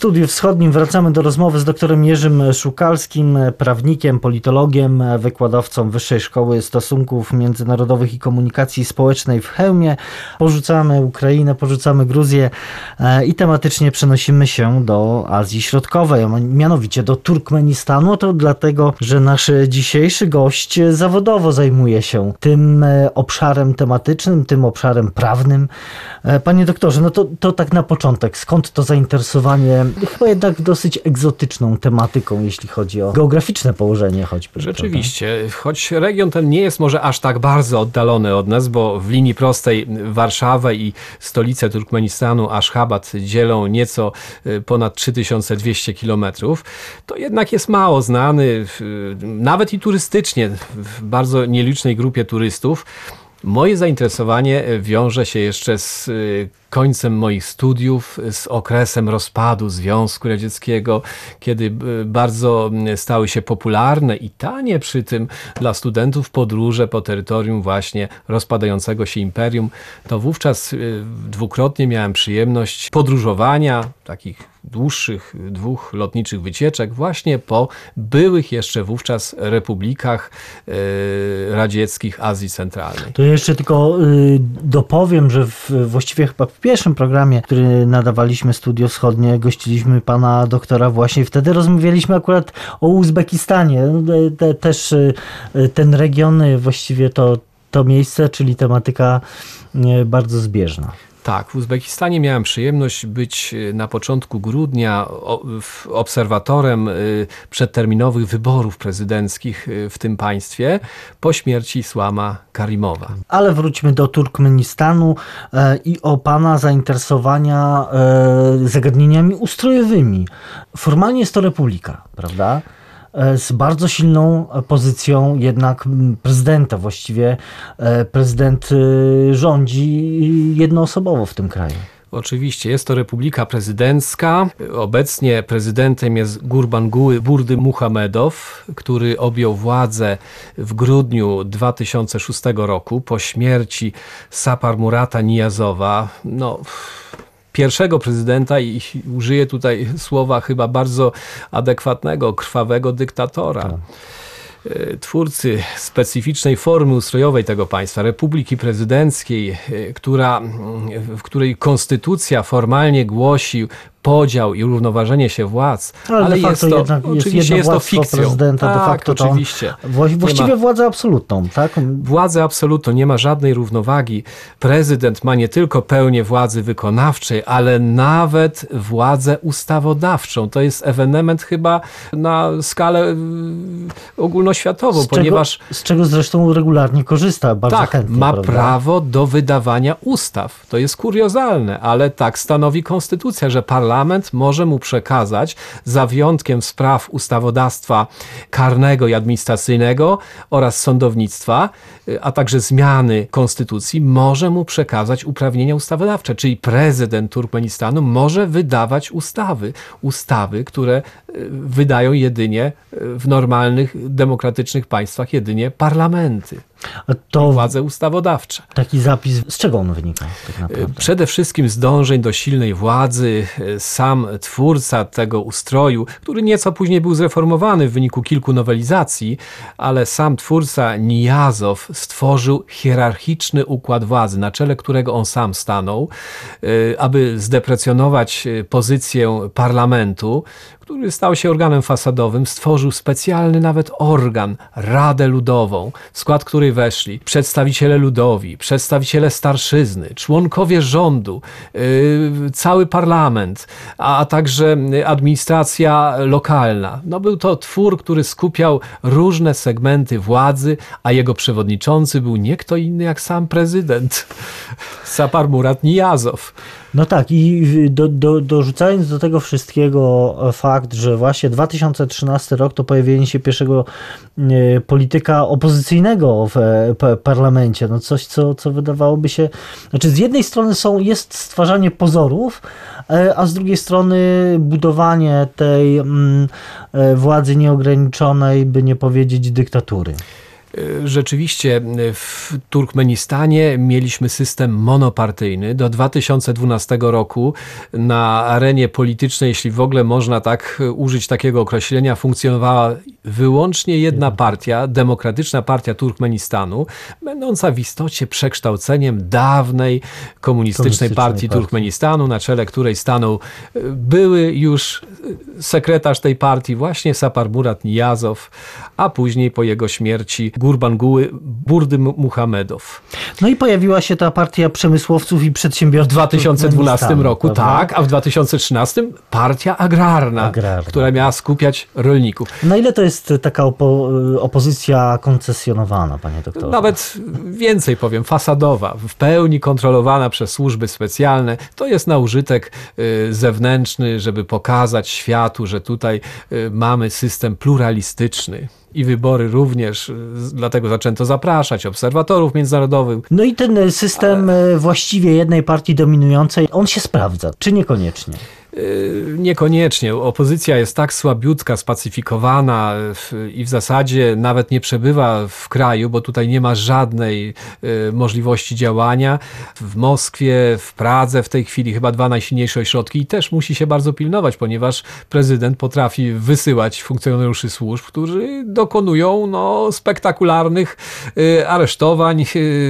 Studiu Wschodnim wracamy do rozmowy z doktorem Jerzym Szukalskim, prawnikiem, politologiem, wykładowcą Wyższej Szkoły Stosunków Międzynarodowych i Komunikacji Społecznej w Chełmie. Porzucamy Ukrainę, porzucamy Gruzję i tematycznie przenosimy się do Azji Środkowej, mianowicie do Turkmenistanu. To dlatego, że nasz dzisiejszy gość zawodowo zajmuje się tym obszarem tematycznym, tym obszarem prawnym. Panie doktorze, no to tak na początek, skąd to zainteresowanie chyba jednak dosyć egzotyczną tematyką, jeśli chodzi o geograficzne położenie choćby. Rzeczywiście, prawda? Choć region ten nie jest może aż tak bardzo oddalony od nas, bo w linii prostej Warszawę i stolicę Turkmenistanu, Aszchabat, dzielą nieco ponad 3200 kilometrów, to jednak jest mało znany, nawet i turystycznie, w bardzo nielicznej grupie turystów. Moje zainteresowanie wiąże się jeszcze z końcem moich studiów, z okresem rozpadu Związku Radzieckiego, kiedy bardzo stały się popularne i tanie przy tym dla studentów podróże po terytorium właśnie rozpadającego się imperium. To wówczas dwukrotnie miałem przyjemność podróżowania, takich dłuższych 2 lotniczych wycieczek właśnie po byłych jeszcze wówczas republikach radzieckich Azji Centralnej. To jeszcze tylko dopowiem, że właściwie chyba w pierwszym programie, który nadawaliśmy Studio Wschodnie, gościliśmy pana doktora właśnie. Wtedy rozmawialiśmy akurat o Uzbekistanie. Też ten region, właściwie to miejsce, czyli tematyka bardzo zbieżna. Tak, w Uzbekistanie miałem przyjemność być na początku grudnia obserwatorem przedterminowych wyborów prezydenckich w tym państwie po śmierci Islama Karimowa. Ale wróćmy do Turkmenistanu i o pana zainteresowania zagadnieniami ustrojowymi. Formalnie jest to republika, prawda? Z bardzo silną pozycją jednak prezydenta. Właściwie prezydent rządzi jednoosobowo w tym kraju. Oczywiście, jest to republika prezydencka. Obecnie prezydentem jest Gurbanguly Berdimuhamedow, który objął władzę w grudniu 2006 roku po śmierci Saparmurata Niyazowa. Pierwszego prezydenta, i użyję tutaj słowa chyba bardzo adekwatnego, krwawego dyktatora. Tak. Twórcy specyficznej formy ustrojowej tego państwa, republiki prezydenckiej, w której konstytucja formalnie głosi podział i równoważenie się władz, ale jest to oczywiście jest to fikcją. Prezydenta, tak, de facto oczywiście. Właściwie władzę absolutną, tak? Władzę absolutną, nie ma żadnej równowagi. Prezydent ma nie tylko pełnię władzy wykonawczej, ale nawet władzę ustawodawczą. To jest ewenement chyba na skalę ogólnoświatową, z czego zresztą regularnie korzysta bardzo chętnie. Ma prawda? prawo do wydawania ustaw. To jest kuriozalne, ale tak stanowi konstytucja, że parlament może mu przekazać, za wyjątkiem spraw ustawodawstwa karnego i administracyjnego oraz sądownictwa, a także zmiany konstytucji, może mu przekazać uprawnienia ustawodawcze, czyli prezydent Turkmenistanu może wydawać ustawy, które wydają jedynie w normalnych, demokratycznych państwach jedynie parlamenty. To władze ustawodawcze. Taki zapis, z czego on wynika tak naprawdę? Przede wszystkim z dążeń do silnej władzy. Sam twórca tego ustroju, który nieco później był zreformowany w wyniku kilku nowelizacji, ale sam twórca Niyazow stworzył hierarchiczny układ władzy, na czele którego on sam stanął, aby zdeprecjonować pozycję parlamentu, który stał się organem fasadowym, stworzył specjalny nawet organ, Radę Ludową, w skład której weszli przedstawiciele ludowi, przedstawiciele starszyzny, członkowie rządu, cały parlament, a także administracja lokalna. Był to twór, który skupiał różne segmenty władzy, a jego przewodniczący był nie kto inny jak sam prezydent, Saparmurat Niyazow. No tak, i dorzucając do tego wszystkiego fakt, że właśnie 2013 rok to pojawienie się pierwszego polityka opozycyjnego w parlamencie. Coś, co wydawałoby się... Znaczy z jednej strony jest stwarzanie pozorów, a z drugiej strony budowanie tej władzy nieograniczonej, by nie powiedzieć dyktatury. Rzeczywiście w Turkmenistanie mieliśmy system monopartyjny. Do 2012 roku na arenie politycznej, jeśli w ogóle można tak użyć takiego określenia, funkcjonowała wyłącznie jedna partia, Demokratyczna Partia Turkmenistanu, będąca w istocie przekształceniem dawnej komunistycznej partii Turkmenistanu, na czele której stanął były już sekretarz tej partii, właśnie Saparmurat Niyazow, a później po jego śmierci Gurbanguly Berdimuhamedow. No i pojawiła się ta partia przemysłowców i przedsiębiorców w 2012 roku, prawda? tak, a w 2013 partia agrarna, która miała skupiać rolników. Na ile to jest taka opozycja koncesjonowana, panie doktorze? Nawet więcej powiem, fasadowa, w pełni kontrolowana przez służby specjalne. To jest na użytek zewnętrzny, żeby pokazać światu, że tutaj mamy system pluralistyczny. I wybory również, dlatego zaczęto zapraszać obserwatorów międzynarodowych. No i ten system właściwie jednej partii dominującej, on się sprawdza, czy niekoniecznie? Niekoniecznie. Opozycja jest tak słabiutka, spacyfikowana i w zasadzie nawet nie przebywa w kraju, bo tutaj nie ma żadnej możliwości działania. W Moskwie, w Pradze w tej chwili chyba 2 najsilniejsze ośrodki i też musi się bardzo pilnować, ponieważ prezydent potrafi wysyłać funkcjonariuszy służb, którzy dokonują spektakularnych aresztowań,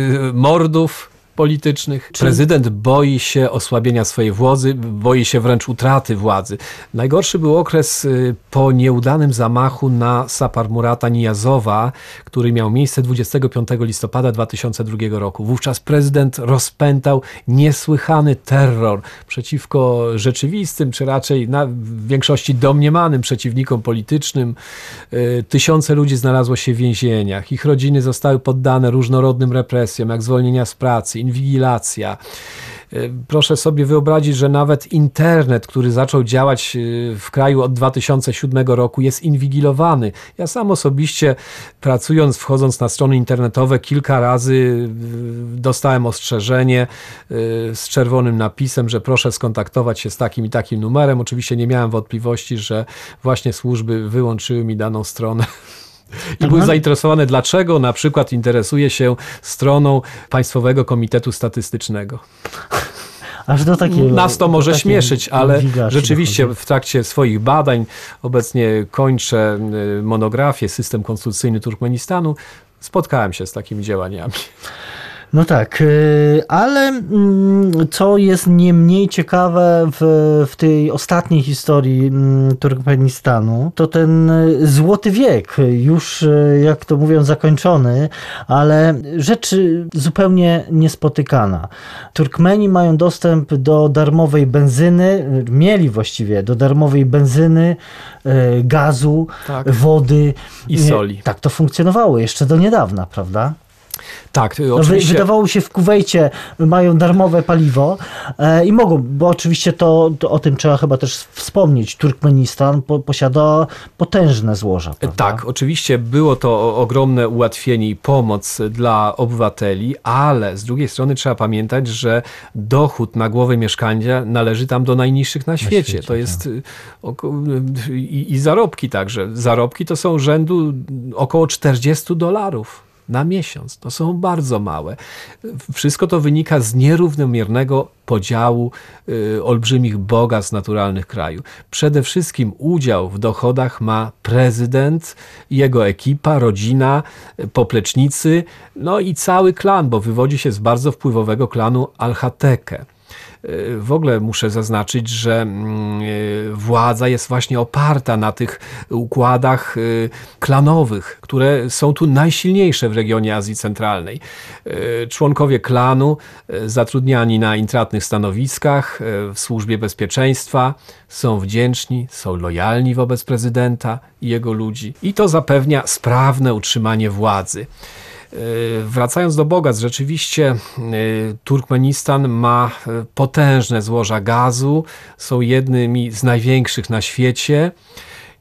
mordów politycznych. Prezydent boi się osłabienia swojej władzy, boi się wręcz utraty władzy. Najgorszy był okres po nieudanym zamachu na Saparmurata Niyazowa, który miał miejsce 25 listopada 2002 roku. Wówczas prezydent rozpętał niesłychany terror przeciwko rzeczywistym, czy raczej w większości domniemanym przeciwnikom politycznym. Tysiące ludzi znalazło się w więzieniach. Ich rodziny zostały poddane różnorodnym represjom, jak zwolnienia z pracy, inwigilacja. Proszę sobie wyobrazić, że nawet internet, który zaczął działać w kraju od 2007 roku, jest inwigilowany. Ja sam osobiście, pracując, wchodząc na strony internetowe, kilka razy dostałem ostrzeżenie z czerwonym napisem, że proszę skontaktować się z takim i takim numerem. Oczywiście nie miałem wątpliwości, że właśnie służby wyłączyły mi daną stronę. I były zainteresowane, dlaczego na przykład interesuje się stroną Państwowego Komitetu Statystycznego. Aż do takiego, nas to może śmieszyć, ale rzeczywiście w trakcie swoich badań, obecnie kończę monografię System konstytucyjny Turkmenistanu, spotkałem się z takimi działaniami. No tak, ale co jest nie mniej ciekawe w tej ostatniej historii Turkmenistanu, to ten złoty wiek, już jak to mówią zakończony, ale rzecz zupełnie niespotykana. Turkmeni mają dostęp do darmowej benzyny, mieli właściwie do darmowej benzyny, gazu, wody. I soli. Tak to funkcjonowało jeszcze do niedawna, prawda? Tak, oczywiście. Wydawało się, w Kuwejcie mają darmowe paliwo i mogą, bo oczywiście to o tym trzeba chyba też wspomnieć. Turkmenistan posiada potężne złoża. Prawda? Tak, oczywiście było to ogromne ułatwienie i pomoc dla obywateli, ale z drugiej strony trzeba pamiętać, że dochód na głowę mieszkania należy tam do najniższych na świecie. To jest i zarobki także. Zarobki to są rzędu około $40 na miesiąc. To są bardzo małe. Wszystko to wynika z nierównomiernego podziału olbrzymich bogactw naturalnych kraju. Przede wszystkim udział w dochodach ma prezydent, jego ekipa, rodzina, poplecznicy, no i cały klan, bo wywodzi się z bardzo wpływowego klanu Al-Hateke. W ogóle muszę zaznaczyć, że władza jest właśnie oparta na tych układach klanowych, które są tu najsilniejsze w regionie Azji Centralnej. Członkowie klanu zatrudniani na intratnych stanowiskach w służbie bezpieczeństwa są wdzięczni, są lojalni wobec prezydenta i jego ludzi. I to zapewnia sprawne utrzymanie władzy. Wracając do bogactw, rzeczywiście Turkmenistan ma potężne złoża gazu, są jednymi z największych na świecie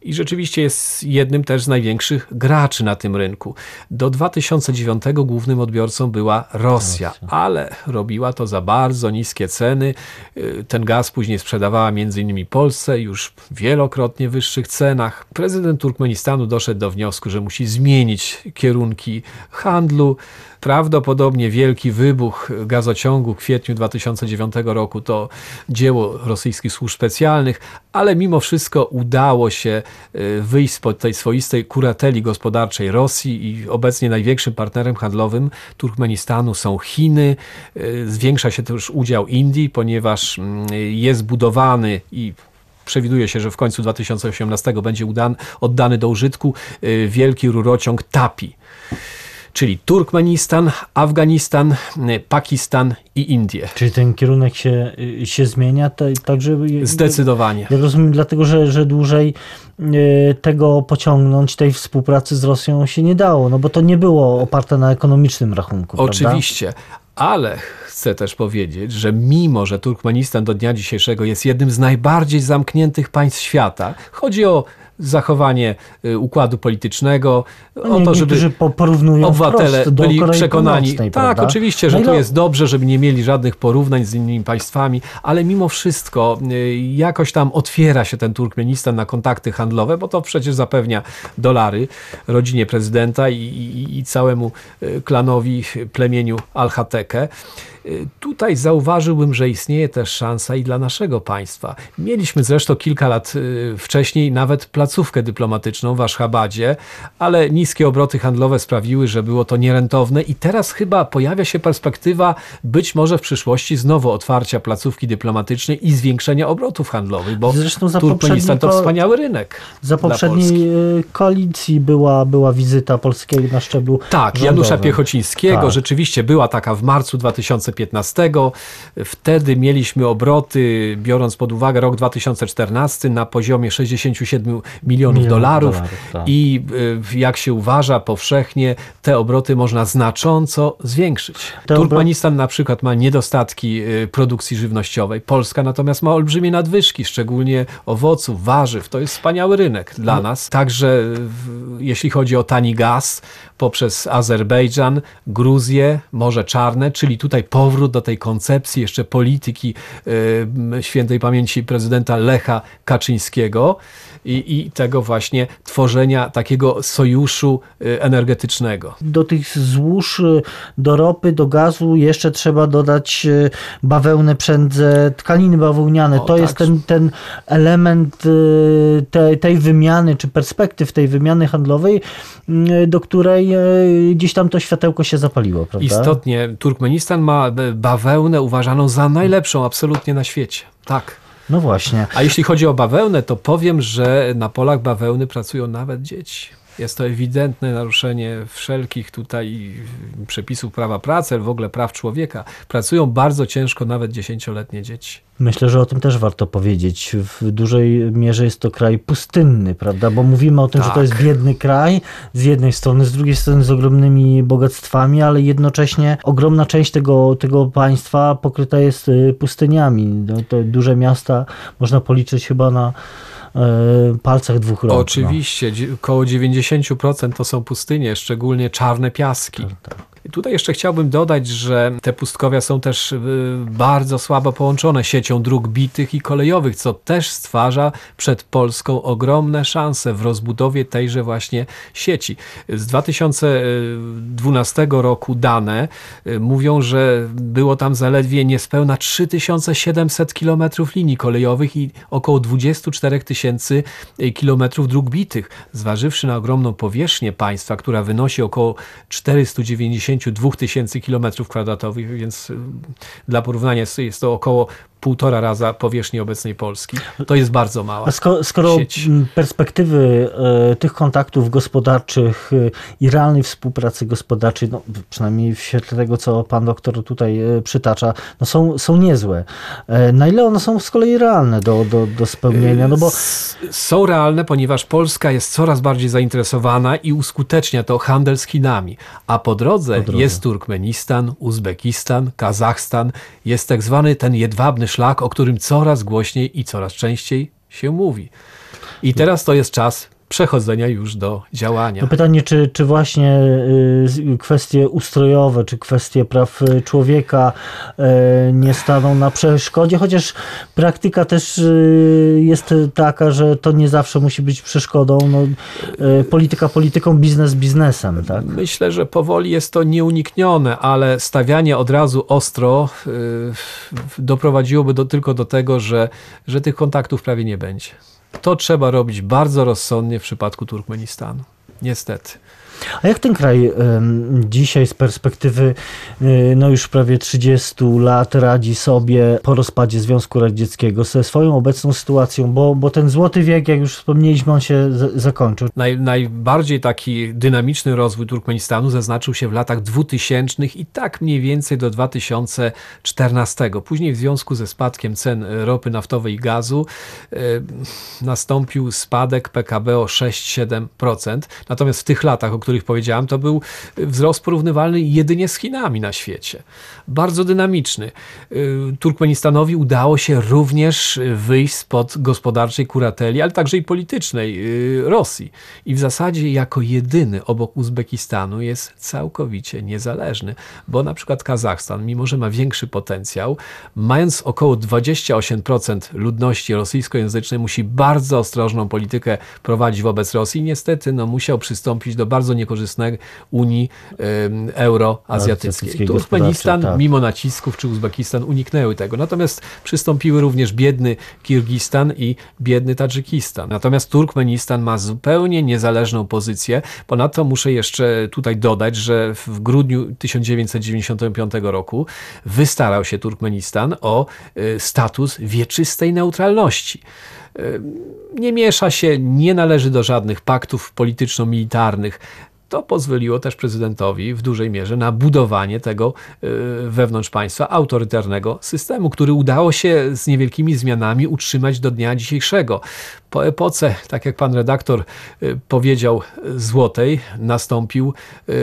i rzeczywiście jest jednym też z największych graczy na tym rynku. Do 2009 głównym odbiorcą była Rosja, ale robiła to za bardzo niskie ceny. Ten gaz później sprzedawała m.in. Polsce już w wielokrotnie wyższych cenach. Prezydent Turkmenistanu doszedł do wniosku, że musi zmienić kierunki handlu. Prawdopodobnie wielki wybuch gazociągu w kwietniu 2009 roku to dzieło rosyjskich służb specjalnych, ale mimo wszystko udało się wyjść spod tej swoistej kurateli gospodarczej Rosji i obecnie największym partnerem handlowym Turkmenistanu są Chiny. Zwiększa się też udział Indii, ponieważ jest budowany i przewiduje się, że w końcu 2018 będzie oddany do użytku wielki rurociąg TAPI. Czyli Turkmenistan, Afganistan, Pakistan i Indie. Czyli ten kierunek się zmienia? Także Zdecydowanie. Ja rozumiem, dlatego że dłużej tego pociągnąć, tej współpracy z Rosją się nie dało, no bo to nie było oparte na ekonomicznym rachunku. Oczywiście. Prawda? Ale chcę też powiedzieć, że mimo, że Turkmenistan do dnia dzisiejszego jest jednym z najbardziej zamkniętych państw świata, chodzi o zachowanie układu politycznego, o to, żeby obywatele byli przekonani. Tak, prawda? oczywiście, że tu jest dobrze, żeby nie mieli żadnych porównań z innymi państwami, ale mimo wszystko jakoś tam otwiera się ten Turkmenistan na kontakty handlowe, bo to przecież zapewnia dolary rodzinie prezydenta i całemu klanowi, plemieniu Al-Hateke. Tutaj zauważyłbym, że istnieje też szansa i dla naszego państwa. Mieliśmy zresztą kilka lat wcześniej nawet placówkę dyplomatyczną w Aszchabadzie, ale niskie obroty handlowe sprawiły, że było to nierentowne i teraz chyba pojawia się perspektywa być może w przyszłości znowu otwarcia placówki dyplomatycznej i zwiększenia obrotów handlowych, bo Turkmenistan to wspaniały rynek. Za poprzedniej koalicji była wizyta polskiego na szczeblu rządowym. Janusza Piechocińskiego. Tak. Rzeczywiście była taka w marcu 2015. Wtedy mieliśmy obroty, biorąc pod uwagę rok 2014, na poziomie 67 milionów dolarów tak. I jak się uważa powszechnie, te obroty można znacząco zwiększyć. Turkmenistan na przykład ma niedostatki produkcji żywnościowej. Polska natomiast ma olbrzymie nadwyżki, szczególnie owoców, warzyw. To jest wspaniały rynek dla nas. Także jeśli chodzi o tani gaz, poprzez Azerbejdżan, Gruzję, Morze Czarne, czyli tutaj powrót do tej koncepcji jeszcze polityki świętej pamięci prezydenta Lecha Kaczyńskiego i tego właśnie tworzenia takiego sojuszu energetycznego. Do tych złóż, do ropy, do gazu jeszcze trzeba dodać bawełnę, przędzę, tkaniny bawełniane. To jest ten element tej wymiany, czy perspektyw tej wymiany handlowej, do której gdzieś tam to światełko się zapaliło, prawda? Istotnie. Turkmenistan ma bawełnę uważaną za najlepszą absolutnie na świecie. Tak. No właśnie. A jeśli chodzi o bawełnę, to powiem, że na polach bawełny pracują nawet dzieci. Jest to ewidentne naruszenie wszelkich tutaj przepisów prawa pracy, w ogóle praw człowieka. Pracują bardzo ciężko nawet 10-letnie dzieci. Myślę, że o tym też warto powiedzieć. W dużej mierze jest to kraj pustynny, prawda? Bo mówimy o tym, że to jest biedny kraj z jednej strony, z drugiej strony z ogromnymi bogactwami, ale jednocześnie ogromna część tego państwa pokryta jest pustyniami. Te duże miasta można policzyć chyba na palcach dwóch rąk. Oczywiście, około 90% to są pustynie, szczególnie czarne piaski. Tak. I tutaj jeszcze chciałbym dodać, że te pustkowia są też bardzo słabo połączone siecią dróg bitych i kolejowych, co też stwarza przed Polską ogromne szanse w rozbudowie tejże właśnie sieci. Z 2012 roku dane mówią, że było tam zaledwie niespełna 3700 km linii kolejowych i około 24 tysięcy kilometrów dróg bitych. Zważywszy na ogromną powierzchnię państwa, która wynosi około 492 tysięcy kilometrów kwadratowych, więc dla porównania jest to około 1,5 raza powierzchni obecnej Polski. To jest bardzo mała skoro sieć. Perspektywy tych kontaktów gospodarczych i realnej współpracy gospodarczej, no, przynajmniej w świetle tego, co pan doktor tutaj przytacza, no są niezłe. Na ile one są z kolei realne do spełnienia? No bo są realne, ponieważ Polska jest coraz bardziej zainteresowana i uskutecznia to handel z Chinami. A po drodze jest Turkmenistan, Uzbekistan, Kazachstan. Jest tak zwany ten jedwabny szlak, o którym coraz głośniej i coraz częściej się mówi. I teraz to jest czas przechodzenia już do działania. No pytanie, czy właśnie kwestie ustrojowe, czy kwestie praw człowieka nie staną na przeszkodzie, chociaż praktyka też jest taka, że to nie zawsze musi być przeszkodą. No, polityka polityką, biznes biznesem. Tak? Myślę, że powoli jest to nieuniknione, ale stawianie od razu ostro doprowadziłoby tylko do tego, że tych kontaktów prawie nie będzie. To trzeba robić bardzo rozsądnie w przypadku Turkmenistanu. Niestety. A jak ten kraj dzisiaj z perspektywy no już prawie 30 lat radzi sobie po rozpadzie Związku Radzieckiego ze swoją obecną sytuacją? Bo ten złoty wiek, jak już wspomnieliśmy, on się zakończył. Najbardziej taki dynamiczny rozwój Turkmenistanu zaznaczył się w latach 2000 i tak mniej więcej do 2014. Później w związku ze spadkiem cen ropy naftowej i gazu nastąpił spadek PKB o 6-7%. Natomiast w tych latach, o których powiedziałem, to był wzrost porównywalny jedynie z Chinami na świecie. Bardzo dynamiczny. Turkmenistanowi udało się również wyjść spod gospodarczej kurateli, ale także i politycznej Rosji. I w zasadzie jako jedyny obok Uzbekistanu jest całkowicie niezależny, bo na przykład Kazachstan, mimo że ma większy potencjał, mając około 28% ludności rosyjskojęzycznej, musi bardzo ostrożną politykę prowadzić wobec Rosji. Niestety musiał przystąpić do bardzo niekorzystnej Unii Euroazjatyckiej. Turkmenistan, mimo nacisków, czy Uzbekistan uniknęły tego. Natomiast przystąpiły również biedny Kirgistan i biedny Tadżykistan. Natomiast Turkmenistan ma zupełnie niezależną pozycję. Ponadto muszę jeszcze tutaj dodać, że w grudniu 1995 roku wystarał się Turkmenistan o status wieczystej neutralności. Nie miesza się, nie należy do żadnych paktów polityczno-militarnych. To pozwoliło też prezydentowi w dużej mierze na budowanie tego wewnątrz państwa autorytarnego systemu, który udało się z niewielkimi zmianami utrzymać do dnia dzisiejszego. Po epoce, tak jak pan redaktor powiedział, złotej, nastąpił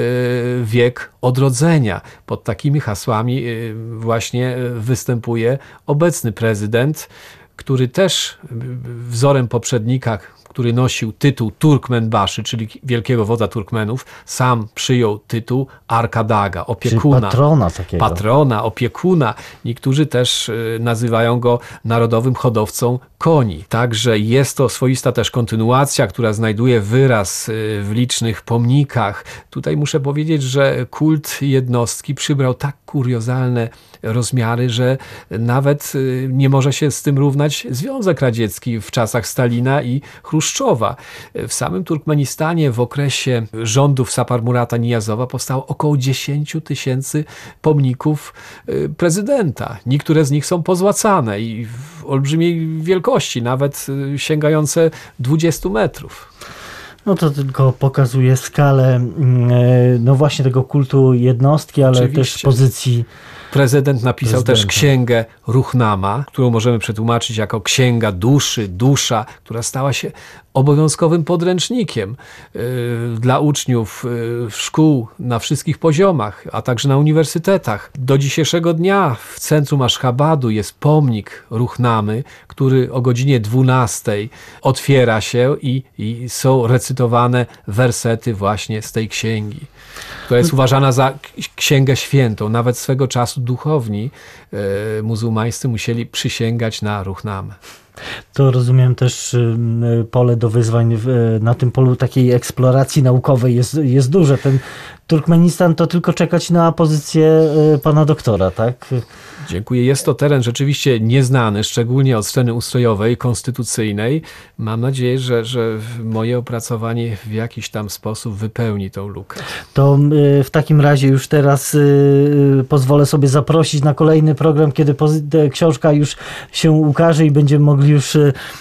wiek odrodzenia. Pod takimi hasłami właśnie występuje obecny prezydent, który też wzorem poprzednika, który nosił tytuł Turkmenbaszy, czyli wielkiego wodza Turkmenów, sam przyjął tytuł Arkadaga, opiekuna. Czyli patrona takiego. Patrona, opiekuna. Niektórzy też nazywają go narodowym hodowcą koni. Także jest to swoista też kontynuacja, która znajduje wyraz w licznych pomnikach. Tutaj muszę powiedzieć, że kult jednostki przybrał tak kuriozalne rozmiary, że nawet nie może się z tym równać Związek Radziecki w czasach Stalina i Chruszczowa. W samym Turkmenistanie w okresie rządów Saparmurata Nijazowa powstało około 10 000 pomników prezydenta. Niektóre z nich są pozłacane i w olbrzymiej wielkości, nawet sięgające 20 metrów. No to tylko pokazuje skalę no właśnie tego kultu jednostki, ale Oczywiście. też pozycji. Prezydent napisał też księgę Ruhnama, którą możemy przetłumaczyć jako księga duszy, dusza, która stała się obowiązkowym podręcznikiem dla uczniów szkół na wszystkich poziomach, a także na uniwersytetach. Do dzisiejszego dnia w centrum Aszchabadu jest pomnik Ruhnamy, który o godzinie 12 otwiera się i są recytowane wersety właśnie z tej księgi, która jest uważana za księgę świętą. Nawet swego czasu duchowni muzułmańscy musieli przysięgać na Ruhnamę. To rozumiem też pole do wyzwań na tym polu takiej eksploracji naukowej jest duże. Ten Turkmenistan to tylko czekać na pozycję pana doktora, tak? Dziękuję. Jest to teren rzeczywiście nieznany, szczególnie od strony ustrojowej, konstytucyjnej. Mam nadzieję, że moje opracowanie w jakiś tam sposób wypełni tą lukę. To w takim razie już teraz pozwolę sobie zaprosić na kolejny program, kiedy książka już się ukaże i będziemy mogli już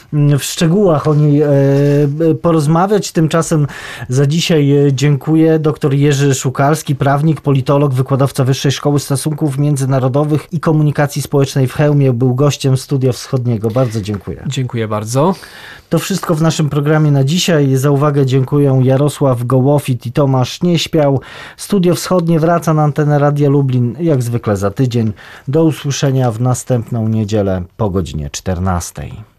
w szczegółach o niej porozmawiać. Tymczasem za dzisiaj dziękuję. Dr Jerzy Szukalski, prawnik, politolog, wykładowca Wyższej Szkoły Stosunków Międzynarodowych i Komunikacji Społecznej w Chełmie, był gościem Studia Wschodniego. Bardzo dziękuję. Dziękuję bardzo. To wszystko w naszym programie na dzisiaj. Za uwagę dziękuję Jarosław Gołofit i Tomasz Nieśpiał. Studio Wschodnie wraca na antenę Radia Lublin jak zwykle za tydzień. Do usłyszenia w następną niedzielę po godzinie 14.